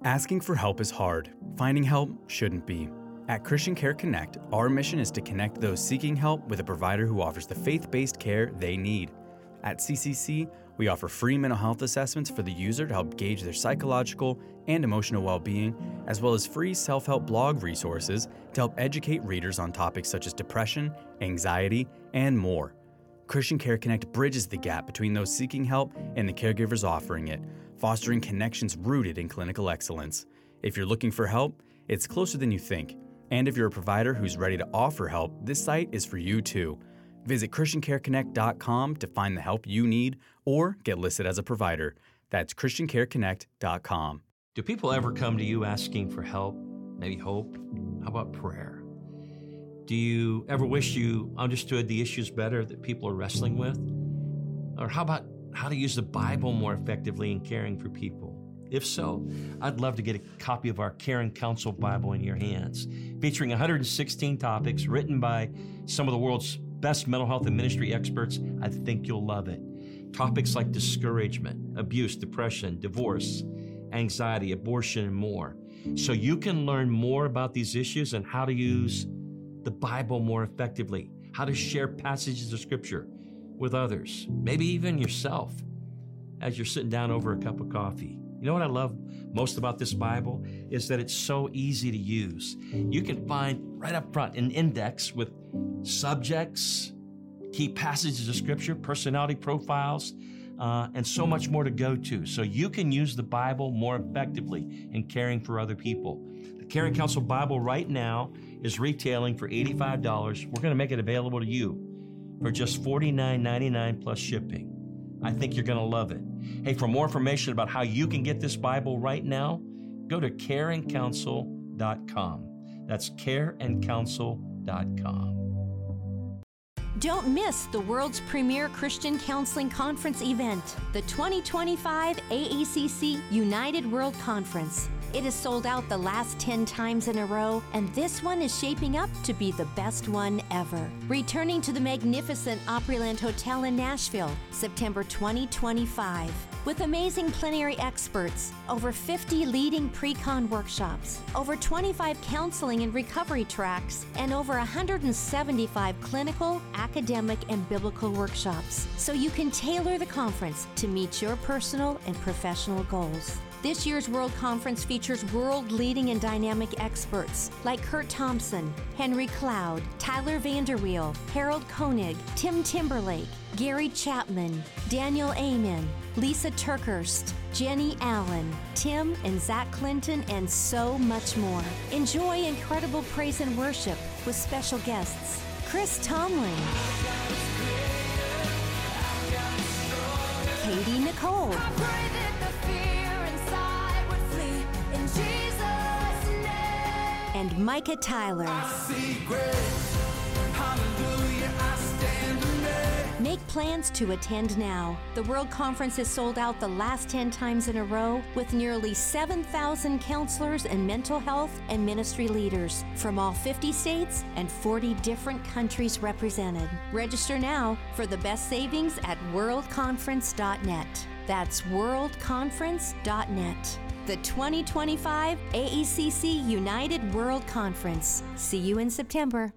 Asking for help is hard. Finding help shouldn't be. At Christian Care Connect, our mission is to connect those seeking help with a provider who offers the faith-based care they need. At CCC, we offer free mental health assessments for the user to help gauge their psychological and emotional well-being, as well as free self-help blog resources to help educate readers on topics such as depression, anxiety, and more. Christian Care Connect bridges the gap between those seeking help and the caregivers offering it, fostering connections rooted in clinical excellence. If you're looking for help, it's closer than you think. And if you're a provider who's ready to offer help, this site is for you too. Visit ChristianCareConnect.com to find the help you need or get listed as a provider. That's ChristianCareConnect.com. Do people ever come to you asking for help, maybe hope? How about prayer? Do you ever wish you understood the issues better that people are wrestling with? Or how about how to use the Bible more effectively in caring for people? If so, I'd love to get a copy of our Caring Counsel Bible in your hands, featuring 116 topics written by some of the world's best mental health and ministry experts. I think you'll love it. Topics like discouragement, abuse, depression, divorce, anxiety, abortion, and more. So you can learn more about these issues and how to use the Bible more effectively, how to share passages of Scripture with others, maybe even yourself, as you're sitting down over a cup of coffee. You know what I love most about this Bible is that it's so easy to use. You can find right up front an index with subjects, key passages of Scripture, personality profiles, and so much more to go to. So you can use the Bible more effectively in caring for other people. The Caring Counsel Bible right now is retailing for $85. We're going to make it available to you for just $49.99 plus shipping. I think you're going to love it. Hey, for more information about how you can get this Bible right now, go to careandcounsel.com. That's careandcounsel.com. Don't miss the world's premier Christian counseling conference event, the 2025 AACC United World Conference. It has sold out the last 10 times in a row, and this one is shaping up to be the best one ever. Returning to the magnificent Opryland Hotel in Nashville, September 2025. With amazing plenary experts, over 50 leading pre-con workshops, over 25 counseling and recovery tracks, and over 175 clinical, academic, and biblical workshops. So you can tailor the conference to meet your personal and professional goals. This year's World Conference features world-leading and dynamic experts like Kurt Thompson, Henry Cloud, Tyler Vanderweel, Harold Koenig, Tim Timberlake, Gary Chapman, Daniel Amen, Lisa Turkhurst, Jenny Allen, Tim and Zach Clinton, and so much more. Enjoy incredible praise and worship with special guests Chris Tomlin, Katie Nicole, and Micah Tyler. Make plans to attend now. The World Conference has sold out the last 10 times in a row with nearly 7,000 counselors and mental health and ministry leaders from all 50 states and 40 different countries represented. Register now for the best savings at worldconference.net. That's worldconference.net. The 2025 AACC United World Conference. See you in September.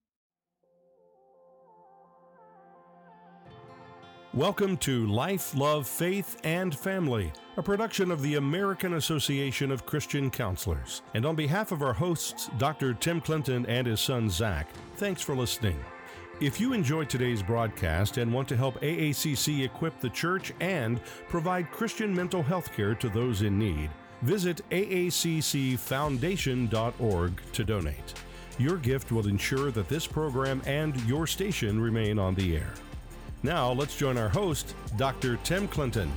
Welcome to Life, Love, Faith, and Family, a production of the American Association of Christian Counselors. And on behalf of our hosts, Dr. Tim Clinton and his son Zach, thanks for listening. If you enjoyed today's broadcast and want to help AACC equip the church and provide Christian mental health care to those in need, visit aaccfoundation.org to donate. Your gift will ensure that this program and your station remain on the air. Now, let's join our host, Dr. Tim Clinton.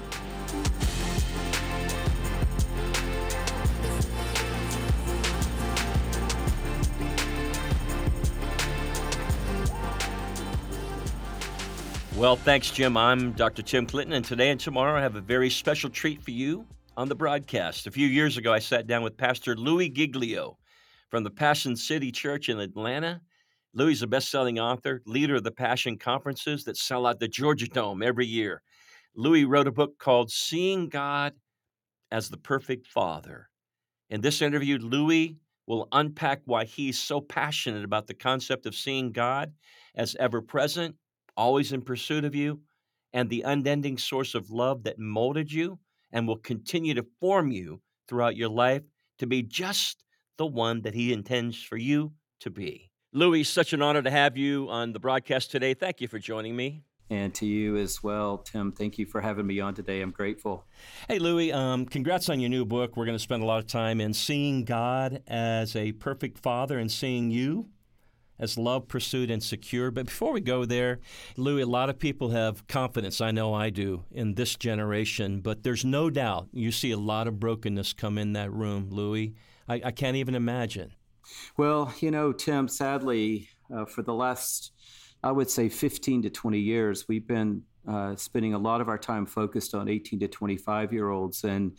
Well, thanks, Jim. I'm Dr. Tim Clinton, and today and tomorrow I have a very special treat for you on the broadcast. A few years ago, I sat down with Pastor Louis Giglio from the Passion City Church in Atlanta. Louis is a best-selling author, leader of the Passion Conferences that sell out the Georgia Dome every year. Louis wrote a book called Seeing God as the perfect father. In this interview, Louis will unpack why he's so passionate about the concept of seeing God as ever present, always in pursuit of you, and the unending source of love that molded you and will continue to form you throughout your life to be just the one that he intends for you to be. Louis, such an honor to have you on the broadcast today. Thank you for joining me. And to you as well, Tim. Thank you for having me on today. I'm grateful. Hey, Louis, congrats on your new book. We're going to spend a lot of time in seeing God as a perfect father and seeing you as love, pursued, and secure. But before we go there, Louis, a lot of people have confidence, I know I do, in this generation. But there's no doubt you see a lot of brokenness come in that room, Louis. I can't even imagine. Well, Tim, sadly, for the last, I would say 15 to 20 years, we've been spending a lot of our time focused on 18 to 25-year-olds. And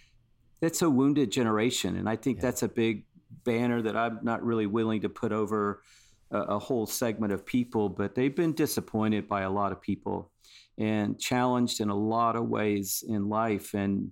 it's a wounded generation. And I think that's a big banner that I'm not really willing to put over a whole segment of people. But they've been disappointed by a lot of people and challenged in a lot of ways in life. And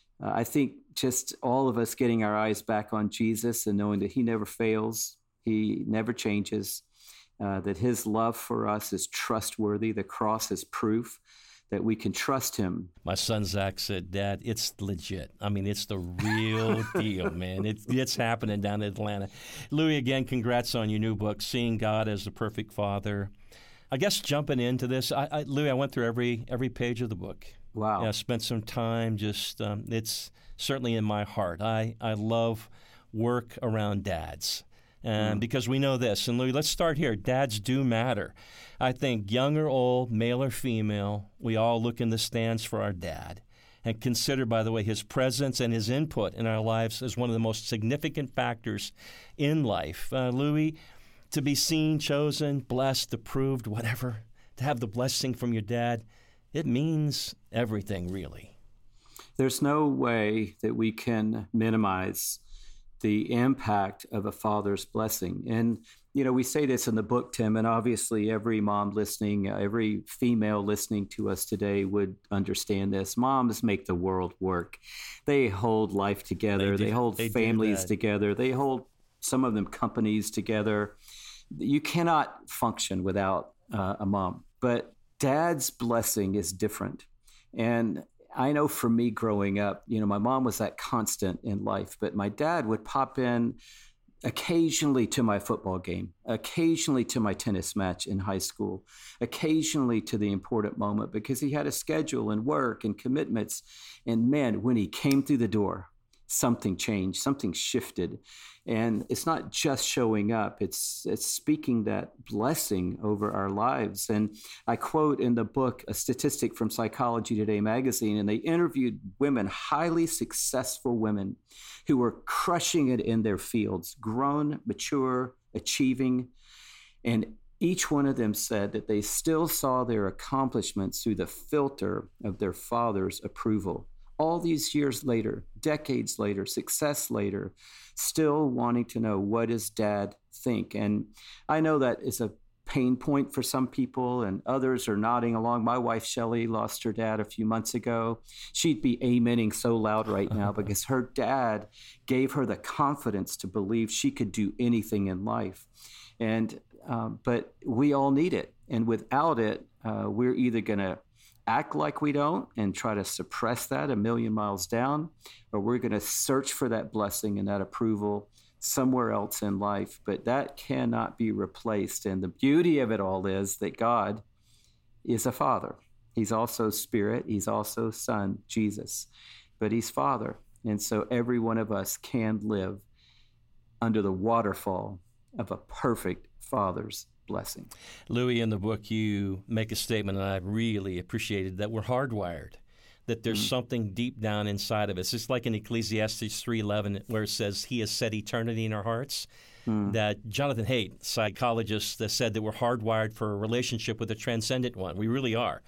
I think just all of us getting our eyes back on Jesus and knowing that he never fails, he never changes, that his love for us is trustworthy. The cross is proof that we can trust him. My son Zach said, Dad, it's legit. I mean, it's the real deal, man. It's happening down in Atlanta. Louis, again, congrats on your new book, Seeing God as the Perfect Father. I guess jumping into this, Louis, I went through every page of the book. Wow. I spent some time just, it's certainly in my heart. I love work around dads. And because we know this, and Louis, let's start here. Dads do matter. I think young or old, male or female, we all look in the stands for our dad and consider, by the way, his presence and his input in our lives as one of the most significant factors in life. Louis, to be seen, chosen, blessed, approved, whatever, to have the blessing from your dad, it means everything, really. There's no way that we can minimize the impact of a father's blessing. And, we say this in the book, Tim, and obviously every mom listening, every female listening to us today would understand this. Moms make the world work. They hold life together. They hold families together. They hold, some of them, companies together. You cannot function without a mom. But dad's blessing is different. And I know for me growing up, my mom was that constant in life, but my dad would pop in occasionally to my football game, occasionally to my tennis match in high school, occasionally to the important moment because he had a schedule and work and commitments. And man, when he came through the door, something changed, something shifted. And it's not just showing up, it's speaking that blessing over our lives. And I quote in the book a statistic from Psychology Today magazine, and they interviewed women, highly successful women who were crushing it in their fields, grown, mature, achieving. And each one of them said that they still saw their accomplishments through the filter of their father's approval. All these years later, decades later, success later, still wanting to know, what does dad think? And I know that is a pain point for some people, and others are nodding along. My wife, Shelley, lost her dad a few months ago. She'd be amening so loud right now because her dad gave her the confidence to believe she could do anything in life. And but we all need it. And without it, we're either going to act like we don't and try to suppress that a million miles down, or we're going to search for that blessing and that approval somewhere else in life. But that cannot be replaced. And the beauty of it all is that God is a father. He's also Spirit. He's also Son, Jesus. But he's Father. And so every one of us can live under the waterfall of a perfect Father's blessing. Louis, in the book, you make a statement, and I really appreciated that we're hardwired, that there's something deep down inside of us. It's like in Ecclesiastes 3:11, where it says, He has set eternity in our hearts. That Jonathan Haidt, psychologist, said that we're hardwired for a relationship with a transcendent one. We really are.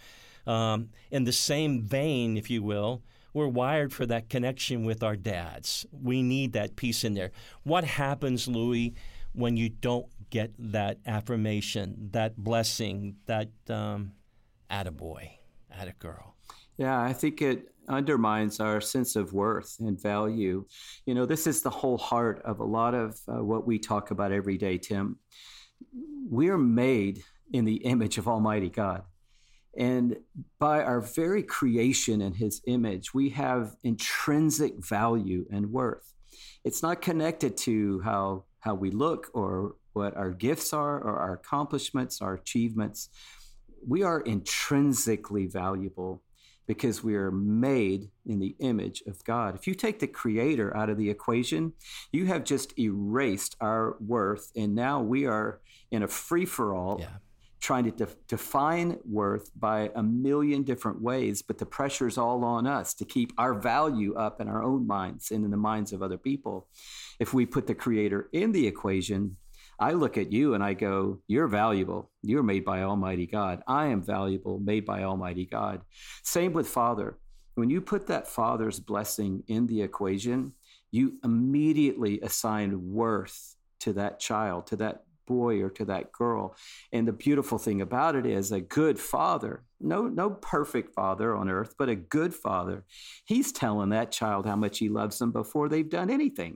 In the same vein, if you will, we're wired for that connection with our dads. We need that piece in there. What happens, Louis, when you don't get that affirmation, that blessing, that attaboy, attagirl? Yeah, I think it undermines our sense of worth and value. You know, this is the whole heart of a lot of what we talk about every day, Tim. We're made in the image of Almighty God. And by our very creation in his image, we have intrinsic value and worth. It's not connected to how we look or what our gifts are or our accomplishments, our achievements. We are intrinsically valuable because we are made in the image of God. If you take the Creator out of the equation, you have just erased our worth, and now we are in a free-for-all trying to define worth by a million different ways, but the pressure's all on us to keep our value up in our own minds and in the minds of other people. If we put the Creator in the equation, I look at you and I go, you're valuable. You're made by Almighty God. I am valuable, made by Almighty God. Same with Father. When you put that Father's blessing in the equation, you immediately assign worth to that child, to that boy or to that girl. And the beautiful thing about it is a good father, no perfect father on earth, but a good father, he's telling that child how much he loves them before they've done anything.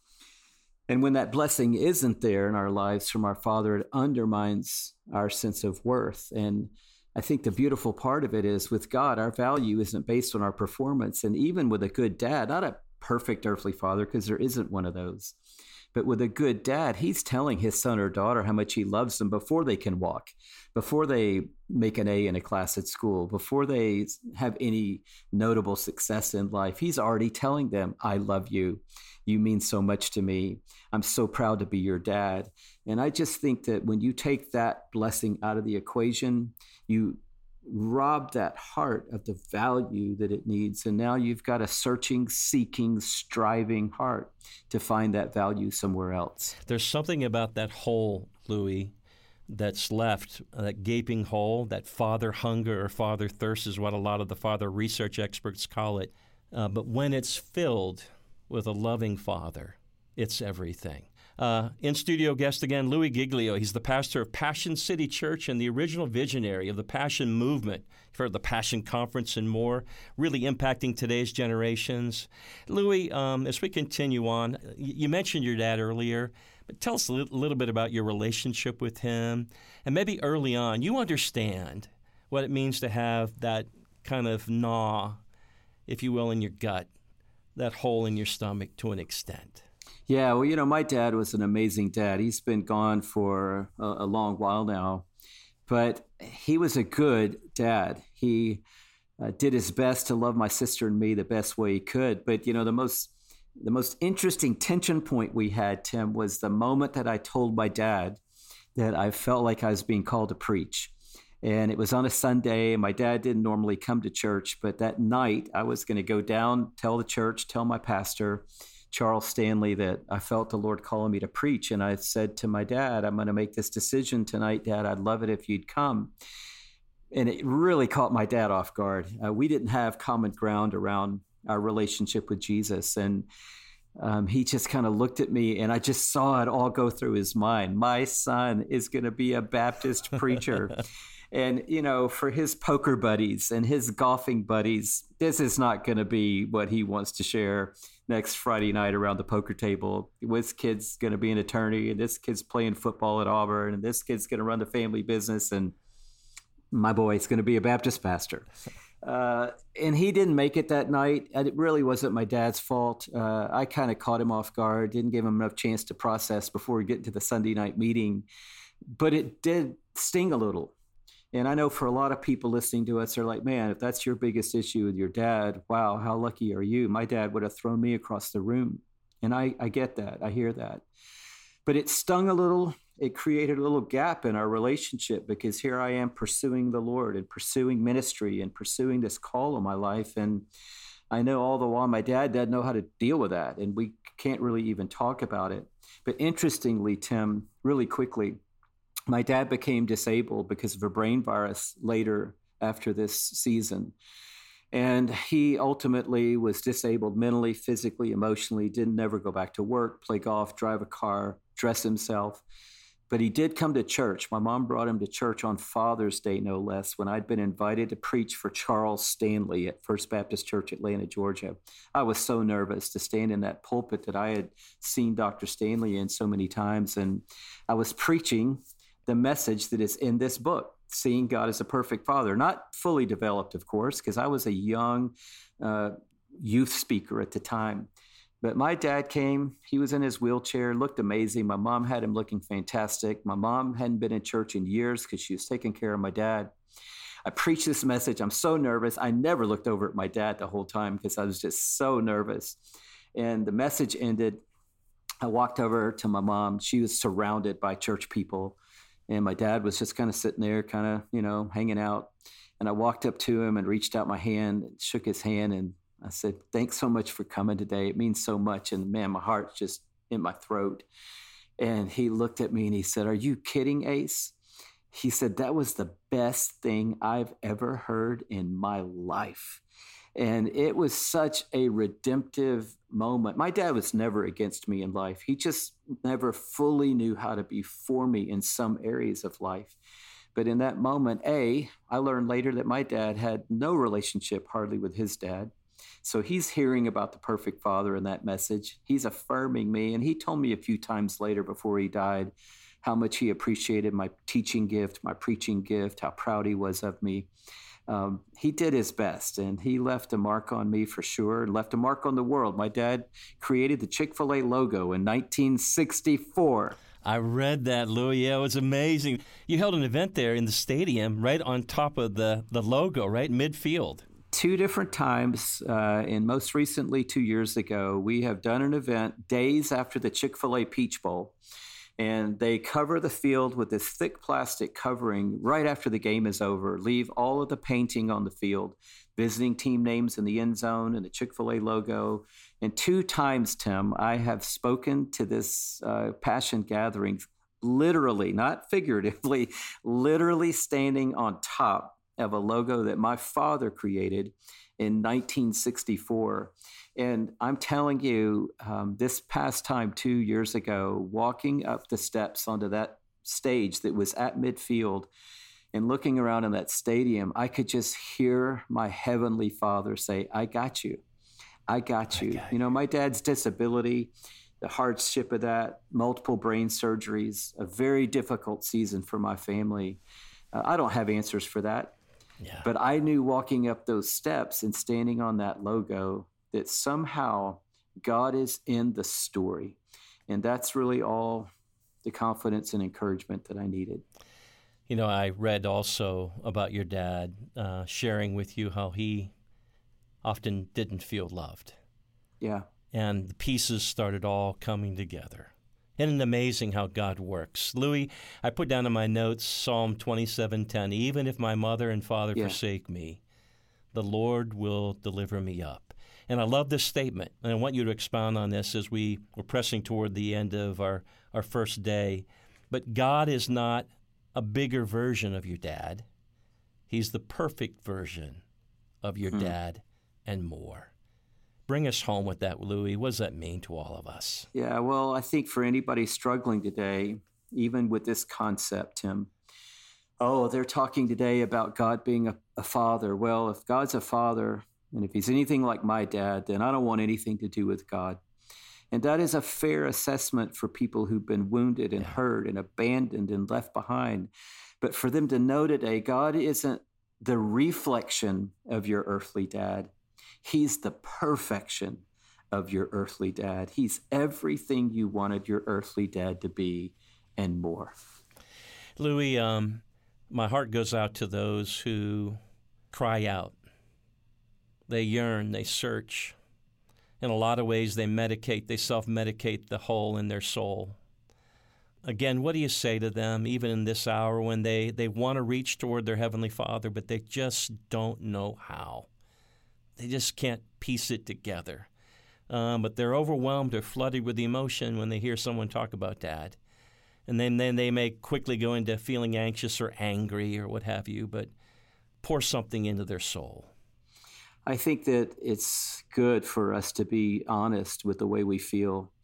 And when that blessing isn't there in our lives from our Father, it undermines our sense of worth. And I think the beautiful part of it is with God, our value isn't based on our performance. And even with a good dad, not a perfect earthly father, because there isn't one of those, but with a good dad, he's telling his son or daughter how much he loves them before they can walk, before they make an A in a class at school, before they have any notable success in life. He's already telling them, I love you. You mean so much to me. I'm so proud to be your dad. And I just think that when you take that blessing out of the equation, you rob that heart of the value that it needs. And now you've got a searching, seeking, striving heart to find that value somewhere else. There's something about that hole, Louis, that's left, that gaping hole, that father hunger or father thirst is what a lot of the father research experts call it. But when it's filled with a loving father, it's everything. In-studio guest again, Louis Giglio. He's the pastor of Passion City Church and the original visionary of the Passion Movement. You've heard the Passion Conference and more, really impacting today's generations. Louis, as we continue on, you mentioned your dad earlier, but tell us a little bit about your relationship with him. And maybe early on, you understand what it means to have that kind of gnaw, if you will, in your gut, that hole in your stomach to an extent. Yeah, well, you know, my dad was an amazing dad. He's been gone for a long while now, but he was a good dad. He did his best to love my sister and me the best way he could. But, you know, the most interesting tension point we had, Tim, was the moment that I told my dad that I felt like I was being called to preach. And it was on a Sunday. My dad didn't normally come to church, but that night I was going to go down, tell the church, tell my pastor, Charles Stanley, that I felt the Lord calling me to preach. And I said to my dad, I'm going to make this decision tonight, Dad. I'd love it if you'd come. And it really caught my dad off guard. We didn't have common ground around our relationship with Jesus. And he just kind of looked at me, and I just saw it all go through his mind. My son is going to be a Baptist preacher. And, you know, for his poker buddies and his golfing buddies, this is not going to be what he wants to share next Friday night around the poker table. This kid's going to be an attorney, and this kid's playing football at Auburn, and this kid's going to run the family business, and my boy's going to be a Baptist pastor. And he didn't make it that night. It really wasn't my dad's fault. I kind of caught him off guard, didn't give him enough chance to process before we get to the Sunday night meeting. But it did sting a little. And I know for a lot of people listening to us, they're like, man, if that's your biggest issue with your dad, wow, how lucky are you? My dad would have thrown me across the room. And I get that. I hear that. But it stung a little. It created a little gap in our relationship, because here I am pursuing the Lord and pursuing ministry and pursuing this call on my life. And I know all the while my dad doesn't know how to deal with that. And we can't really even talk about it. But interestingly, Tim, really quickly, my dad became disabled because of a brain virus later after this season. And he ultimately was disabled mentally, physically, emotionally, didn't never go back to work, play golf, drive a car, dress himself. But he did come to church. My mom brought him to church on Father's Day, no less, when I'd been invited to preach for Charles Stanley at First Baptist Church, Atlanta, Georgia. I was so nervous to stand in that pulpit that I had seen Dr. Stanley in so many times. And I was preaching the message that is in this book, Seeing God as a Perfect Father. Not fully developed, of course, because I was a young youth speaker at the time. But my dad came, he was in his wheelchair, looked amazing. My mom had him looking fantastic. My mom hadn't been in church in years because she was taking care of my dad. I preached this message. I'm so nervous. I never looked over at my dad the whole time because I was just so nervous. And the message ended. I walked over to my mom. She was surrounded by church people. And my dad was just kind of sitting there, kind of, hanging out. And I walked up to him and reached out my hand, and shook his hand, and I said, "Thanks so much for coming today. It means so much." And man, my heart's just in my throat. And he looked at me and he said, "Are you kidding, Ace?" He said, "That was the best thing I've ever heard in my life." And it was such a redemptive moment. My dad was never against me in life. He just never fully knew how to be for me in some areas of life. But in that moment, I learned later that my dad had no relationship hardly with his dad. So he's hearing about the perfect father in that message. He's affirming me. And he told me a few times later before he died how much he appreciated my teaching gift, my preaching gift, how proud he was of me. He did his best, and he left a mark on me for sure, and left a mark on the world. My dad created the Chick-fil-A logo in 1964. I read that, Louis. Yeah, it was amazing. You held an event there in the stadium right on top of the logo, right midfield. 2 different times, and most recently 2 years ago, we have done an event days after the Chick-fil-A Peach Bowl, and they cover the field with this thick plastic covering right after the game is over, leave all of the painting on the field, visiting team names in the end zone and the Chick-fil-A logo. And 2 times, Tim, I have spoken to this Passion gathering, literally, not figuratively, literally standing on top of a logo that my father created in 1964. And I'm telling you, this past time 2 years ago, walking up the steps onto that stage that was at midfield and looking around in that stadium, I could just hear my Heavenly Father say, "I got you. I got you." My dad's disability, the hardship of that, multiple brain surgeries, a very difficult season for my family. I don't have answers for that. Yeah. But I knew walking up those steps and standing on that logo that somehow God is in the story. And that's really all the confidence and encouragement that I needed. I read also about your dad sharing with you how he often didn't feel loved. Yeah. And the pieces started all coming together. Isn't it amazing how God works? Louis, I put down in my notes Psalm 27:10, "Even if my mother and father forsake me, the Lord will deliver me up." And I love this statement, and I want you to expound on this as we're pressing toward the end of our first day. But God is not a bigger version of your dad. He's the perfect version of your dad and more. Bring us home with that, Louis. What does that mean to all of us? Yeah, well, I think for anybody struggling today, even with this concept, Tim, they're talking today about God being a father. Well, if God's a father, and if he's anything like my dad, then I don't want anything to do with God. And that is a fair assessment for people who've been wounded and hurt and abandoned and left behind. But for them to know today, God isn't the reflection of your earthly dad. He's the perfection of your earthly dad. He's everything you wanted your earthly dad to be and more. Louis, my heart goes out to those who cry out. They yearn, they search. In a lot of ways, they medicate, they self-medicate the hole in their soul. Again, what do you say to them, even in this hour when they want to reach toward their Heavenly Father, but they just don't know how? They just can't piece it together. But they're overwhelmed or flooded with emotion when they hear someone talk about Dad. And then they may quickly go into feeling anxious or angry or what have you, but pour something into their soul. I think that it's good for us to be honest with the way we feel.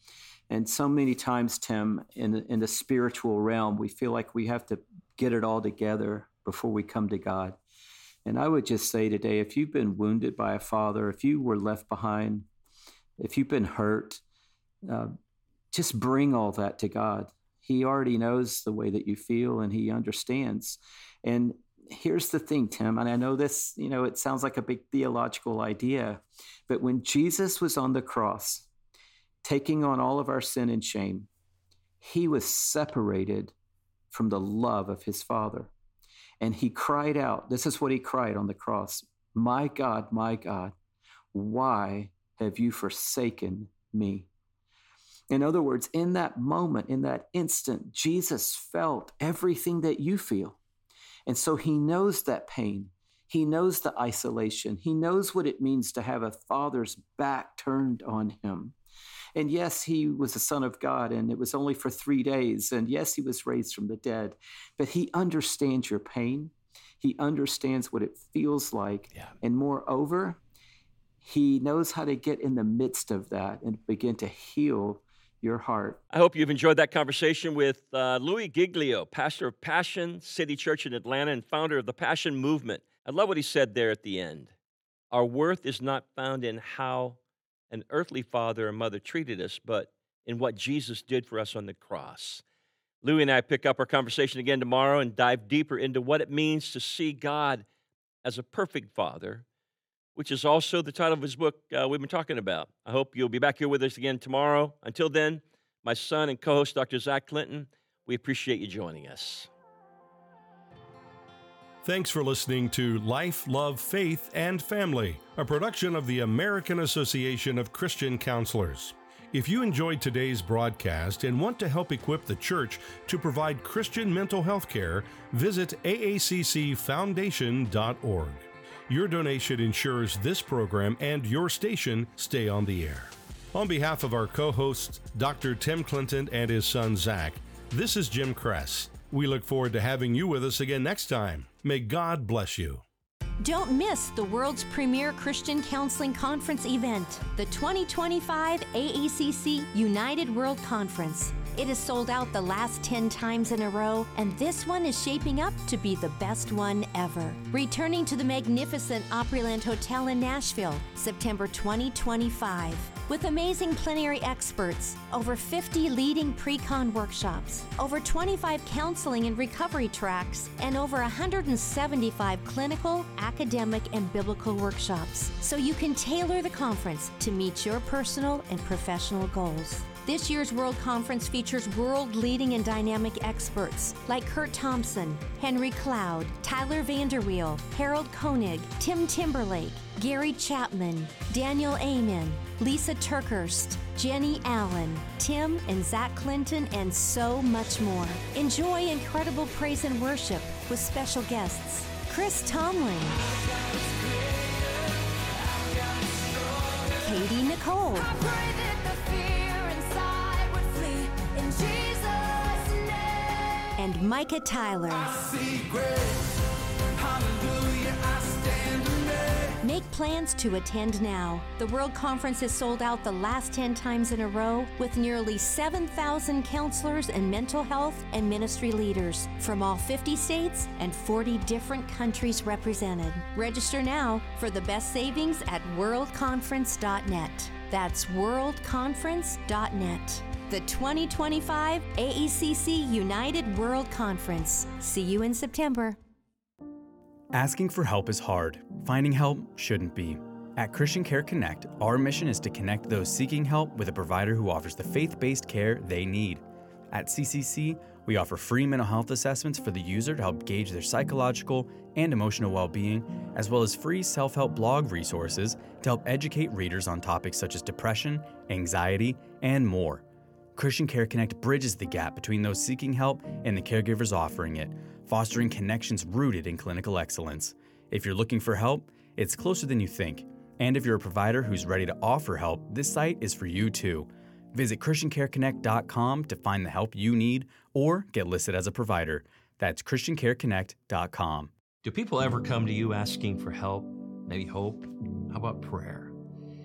And so many times, Tim, in the spiritual realm, we feel like we have to get it all together before we come to God. And I would just say today, if you've been wounded by a father, if you were left behind, if you've been hurt, just bring all that to God. He already knows the way that you feel, and he understands. And here's the thing, Tim, and I know this, it sounds like a big theological idea, but when Jesus was on the cross, taking on all of our sin and shame, he was separated from the love of his Father. And he cried out, this is what he cried on the cross, my God, why have you forsaken me? In other words, in that moment, in that instant, Jesus felt everything that you feel. And so he knows that pain. He knows the isolation. He knows what it means to have a father's back turned on him. And yes, he was the Son of God, and it was only for 3 days. And yes, he was raised from the dead. But he understands your pain. He understands what it feels like. Yeah. And moreover, he knows how to get in the midst of that and begin to heal your heart. I hope you've enjoyed that conversation with Louis Giglio, pastor of Passion City Church in Atlanta and founder of the Passion Movement. I love what he said there at the end. Our worth is not found in how an earthly father or mother treated us, but in what Jesus did for us on the cross. Louis and I pick up our conversation again tomorrow and dive deeper into what it means to see God as a perfect father, which is also the title of his book we've been talking about. I hope you'll be back here with us again tomorrow. Until then, my son and co-host, Dr. Zach Clinton, we appreciate you joining us. Thanks for listening to Life, Love, Faith, and Family, a production of the American Association of Christian Counselors. If you enjoyed today's broadcast and want to help equip the church to provide Christian mental health care, visit aaccfoundation.org. Your donation ensures this program and your station stay on the air. On behalf of our co-hosts, Dr. Tim Clinton and his son Zach, this is Jim Kress. We look forward to having you with us again next time. May God bless you. Don't miss the world's premier Christian counseling conference event, the 2025 AACC United World Conference. It has sold out the last 10 times in a row, and this one is shaping up to be the best one ever. Returning to the magnificent Opryland Hotel in Nashville, September 2025. With amazing plenary experts, over 50 leading pre-con workshops, over 25 counseling and recovery tracks, and over 175 clinical, academic, and biblical workshops, so you can tailor the conference to meet your personal and professional goals. This year's World Conference features world-leading and dynamic experts like Kurt Thompson, Henry Cloud, Tyler Vanderweel, Harold Koenig, Tim Timberlake, Gary Chapman, Daniel Amen, Lisa Turkhurst, Jenny Allen, Tim and Zach Clinton, and so much more. Enjoy incredible praise and worship with special guests Chris Tomlin, Katie Nicole, and Micah Tyler. Make plans to attend now. The World Conference has sold out the last 10 times in a row, with nearly 7,000 counselors and mental health and ministry leaders from all 50 states and 40 different countries represented. Register now for the best savings at worldconference.net. That's worldconference.net. The 2025 AACC United World Conference. See you in September. Asking for help is hard. Finding help shouldn't be. At Christian Care Connect, our mission is to connect those seeking help with a provider who offers the faith-based care they need. At CCC, we offer free mental health assessments for the user to help gauge their psychological and emotional well-being, as well as free self-help blog resources to help educate readers on topics such as depression, anxiety, and more. Christian Care Connect bridges the gap between those seeking help and the caregivers offering it, fostering connections rooted in clinical excellence. If you're looking for help, it's closer than you think. And if you're a provider who's ready to offer help, this site is for you too. Visit ChristianCareConnect.com to find the help you need or get listed as a provider. That's ChristianCareConnect.com. Do people ever come to you asking for help, maybe hope? How about prayer?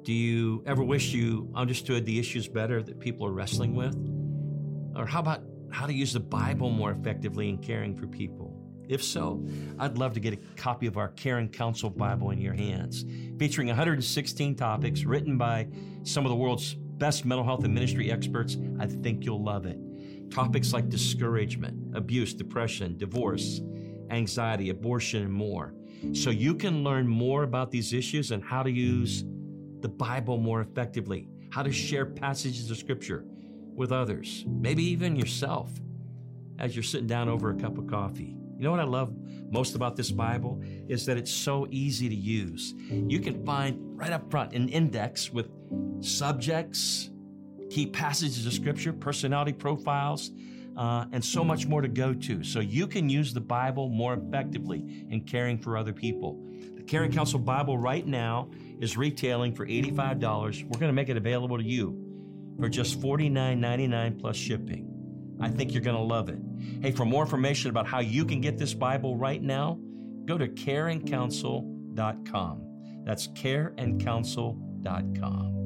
Do you ever wish you understood the issues better that people are wrestling with? Or how about how to use the Bible more effectively in caring for people? If so, I'd love to get a copy of our Caring Counsel Bible in your hands, featuring 116 topics written by some of the world's best mental health and ministry experts. I think you'll love it. Topics like discouragement, abuse, depression, divorce, anxiety, abortion, and more. So you can learn more about these issues and how to use the Bible more effectively, how to share passages of Scripture with others, maybe even yourself, as you're sitting down over a cup of coffee. You know what I love most about this Bible is that it's so easy to use. You can find right up front an index with subjects, key passages of Scripture, personality profiles, and so much more to go to. So you can use the Bible more effectively in caring for other people. The Caring Counsel Bible right now is retailing for $85. We're going to make it available to you for just $49.99 plus shipping. I think you're going to love it. Hey, for more information about how you can get this Bible right now, go to careandcounsel.com. That's careandcounsel.com.